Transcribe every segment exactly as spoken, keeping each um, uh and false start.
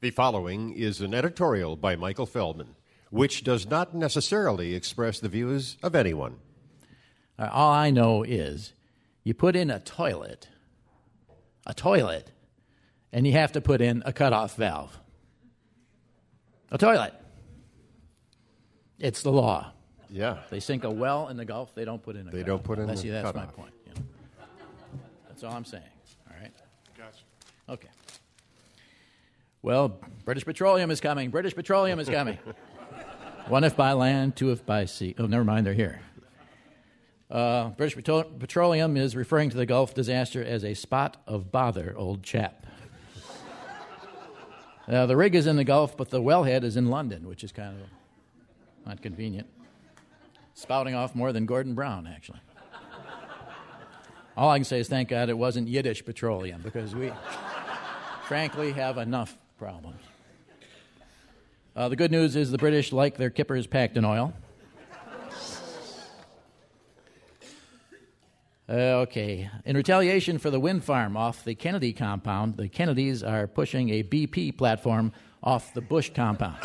The following is an editorial by Michael Feldman, which does not necessarily express the views of anyone. Uh, all I know is you put in a toilet, a toilet, and you have to put in a cutoff valve. A toilet. It's the law. Yeah. They sink a well in the Gulf, they don't put in a They cutoff. don't put in that's, the That's cutoff. my point. You know. That's all I'm saying. All right? Gotcha. Okay. Well, British Petroleum is coming. British Petroleum is coming. One if by land, two if by sea. Oh, never mind, they're here. Uh, British Petro- Petroleum is referring to the Gulf disaster as a spot of bother, old chap. Uh, the rig is in the Gulf, but the wellhead is in London, which is kind of not convenient. Spouting off more than Gordon Brown, actually. All I can say is thank God it wasn't Yiddish petroleum, because we, frankly, have enough problems. Uh, the good news is the British like their kippers packed in oil. Uh, okay. In retaliation for the wind farm off the Kennedy compound, the Kennedys are pushing a B P platform off the Bush compound.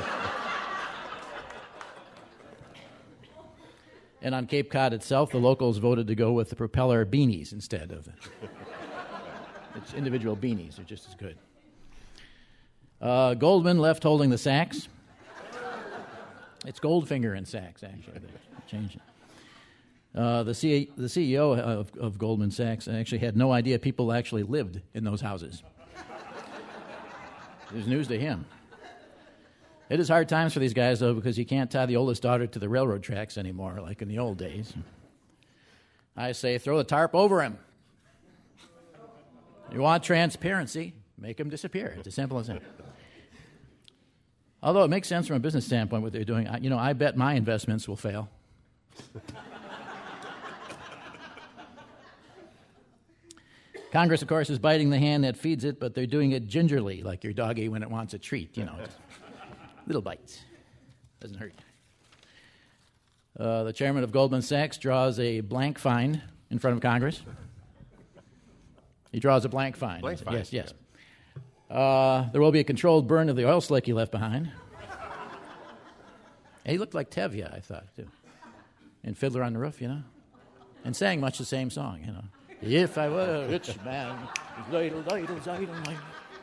And on Cape Cod itself, the locals voted to go with the propeller beanies instead of the it's individual beanies. They're just as good. Uh, Goldman left holding the Sachs. It's Goldfinger and Sachs, actually. They changed it. Uh, the, C- the C E O of, of Goldman Sachs actually had no idea people actually lived in those houses. It was news to him. It is hard times for these guys, though, because you can't tie the oldest daughter to the railroad tracks anymore, like in the old days. I say, throw the tarp over him. You want transparency, make him disappear. It's as simple as that. Although it makes sense from a business standpoint what they're doing. I, you know, I bet my investments will fail. Congress, of course, is biting the hand that feeds it, but they're doing it gingerly, like your doggy when it wants a treat, you know. Just little bites. Doesn't hurt. Uh, the chairman of Goldman Sachs draws a blank fine in front of Congress. He draws a blank fine. Blank fine. Yes, yes. Uh, there will be a controlled burn of the oil slick he left behind. And he looked like Tevye, I thought, too. In Fiddler on the Roof, you know. And sang much the same song, you know. If I were a rich man, ladle, ladle, ladle, ladle.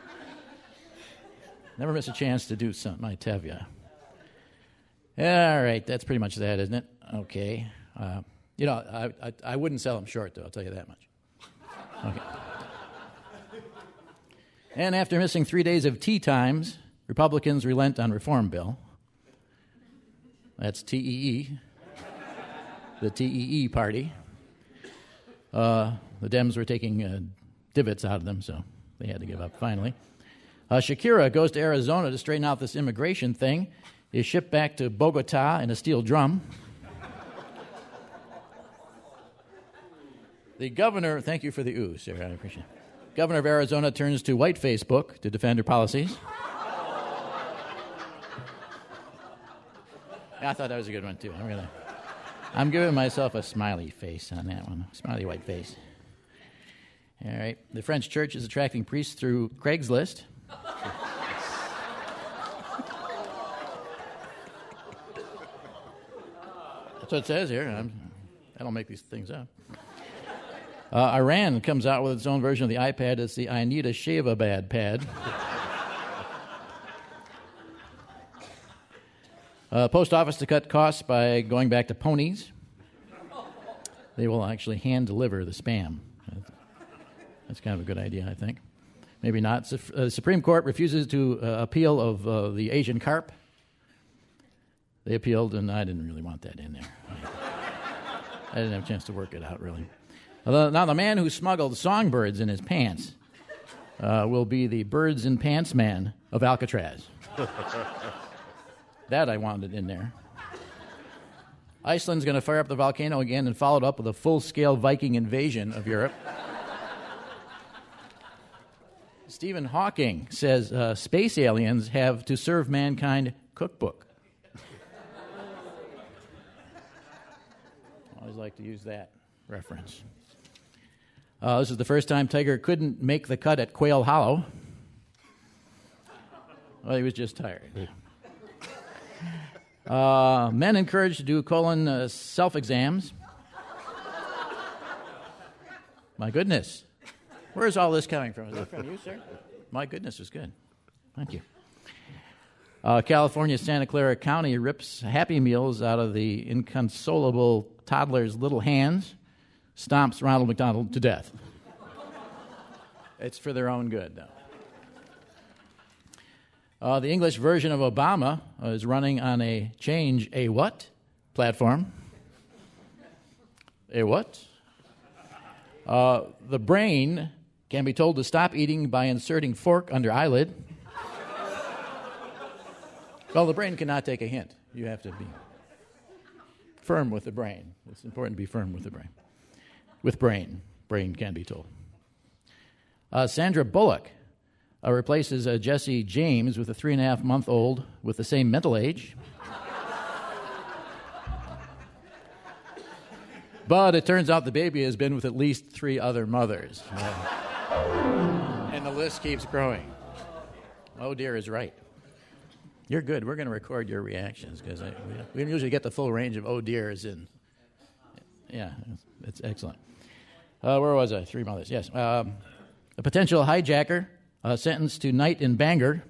Never miss a chance to do some, my Tevye. All right, that's pretty much that, isn't it? Okay. Uh, you know, I, I I wouldn't sell him short, though, I'll tell you that much. Okay. And after missing three days of tea times, Republicans relent on reform bill. That's T E E, the T E E party. Uh, the Dems were taking uh, divots out of them, so they had to give up finally. Uh, Shakira goes to Arizona to straighten out this immigration thing, is shipped back to Bogota in a steel drum. The governor, thank you for the ooh, Sarah, I appreciate it. Governor of Arizona turns to White Facebook to defend her policies. Yeah, I thought that was a good one, too. I'm gonna, I'm giving myself a smiley face on that one, smiley white face. All right. The French church is attracting priests through Craigslist. That's what it says here. I'm, I don't make these things up. Uh, Iran comes out with its own version of the iPad. It's the I Need a Shave-A-Bad pad. uh, post office to cut costs by going back to ponies. They will actually hand-deliver the spam. That's kind of a good idea, I think. Maybe not. The uh, Supreme Court refuses to uh, appeal of uh, the Asian carp. They appealed, and I didn't really want that in there. I didn't have a chance to work it out, really. Now, the man who smuggled songbirds in his pants uh, will be the birds in pants man of Alcatraz. That I wanted in there. Iceland's going to fire up the volcano again and follow it up with a full-scale Viking invasion of Europe. Stephen Hawking says uh, space aliens have to serve mankind cookbook. I always like to use that reference. Uh, this is the first time Tiger couldn't make the cut at Quail Hollow. Well, he was just tired. Uh, men encouraged to do colon uh, self-exams. My goodness. Where is all this coming from? Is it from you, sir? My goodness, is good. Thank you. Uh, California Santa Clara County rips Happy Meals out of the inconsolable toddler's little hands, stomps Ronald McDonald to death. It's for their own good, though. Uh, the English version of Obama uh, is running on a change a what platform. A what? Uh, the brain can be told to stop eating by inserting fork under eyelid. Well, the brain cannot take a hint. You have to be firm with the brain. It's important to be firm with the brain. With brain. Brain can be told. Uh, Sandra Bullock uh, replaces uh, Jesse James with a three and a half month old with the same mental age. But it turns out the baby has been with at least three other mothers. Uh, and the list keeps growing. Oh, dear is right. You're good. We're going to record your reactions because we, we usually get the full range of oh, dears. In, yeah, it's excellent. Uh, where was I? Three mothers, yes. Um, a potential hijacker uh, sentenced to night in Bangor.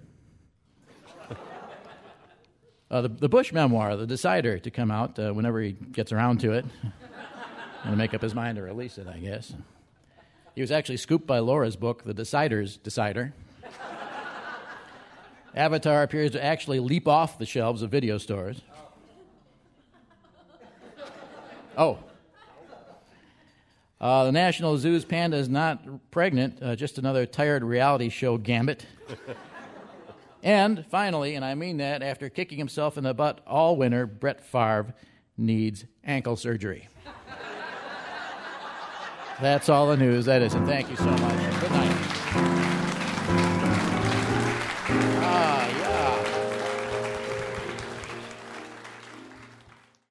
Uh, the, the Bush memoir, The Decider, to come out uh, whenever he gets around to it. And to make up his mind to release it, I guess. He was actually scooped by Laura's book, The Decider's Decider. Avatar appears to actually leap off the shelves of video stores. Oh. Uh, the National Zoo's panda is not pregnant, uh, just another tired reality show gambit. And finally, and I mean that, after kicking himself in the butt all winter, Brett Favre needs ankle surgery. That's all the news. That is it. Thank you so much. Good night.